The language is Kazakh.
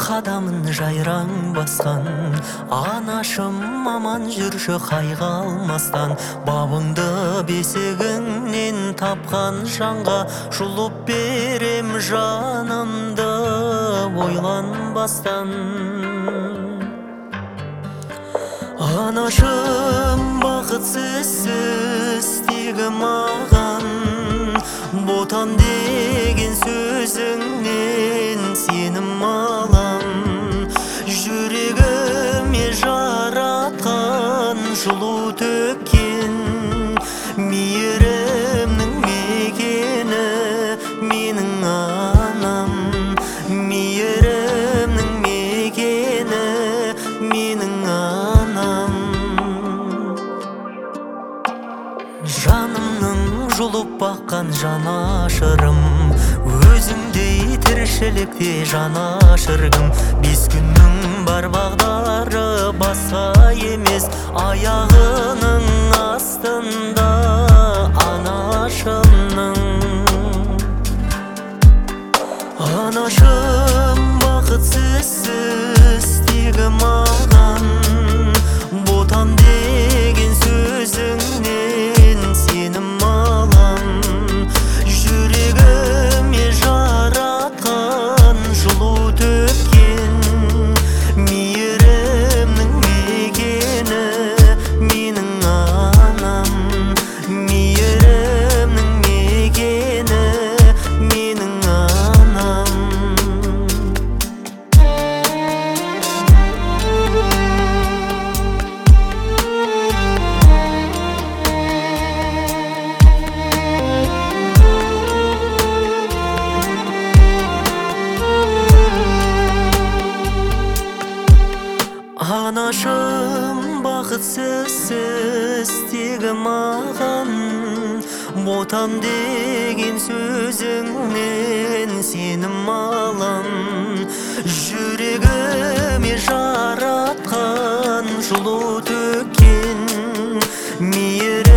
қадамын жайраң басқан, анашым аман жүрші қайғы алмастан. Бабыңды бесігіңнен тапқан жанға жұлып берем жанымды ойланбастан. Анашым бақытсыз тегі маған, ботам деген сөзіңнен сенім алам. Жүрегіме жаратқан жылу төккен, мейірімнің мекені менің анам. Мейірімнің мекені менің анам. Жанымның жұлып баққан жанашырым, өзіңдей тіршілікте жанашыргым. 5 күннің бар бағдары басқа емес, аяғының астында анашымның. Анашым бақытсыз тегі маған, ботам деген сөзіңнен сенім алам. Жүрегіме жаратқан жылу төккен, мейірімнің мекені менің анам. Мейірімнің мекені менің анам. Анашым бақытсыз тегі маған, ботам деген сөзіңнен сенім алам. Жүрегіме жаратқан жылу төккен, мейірімнің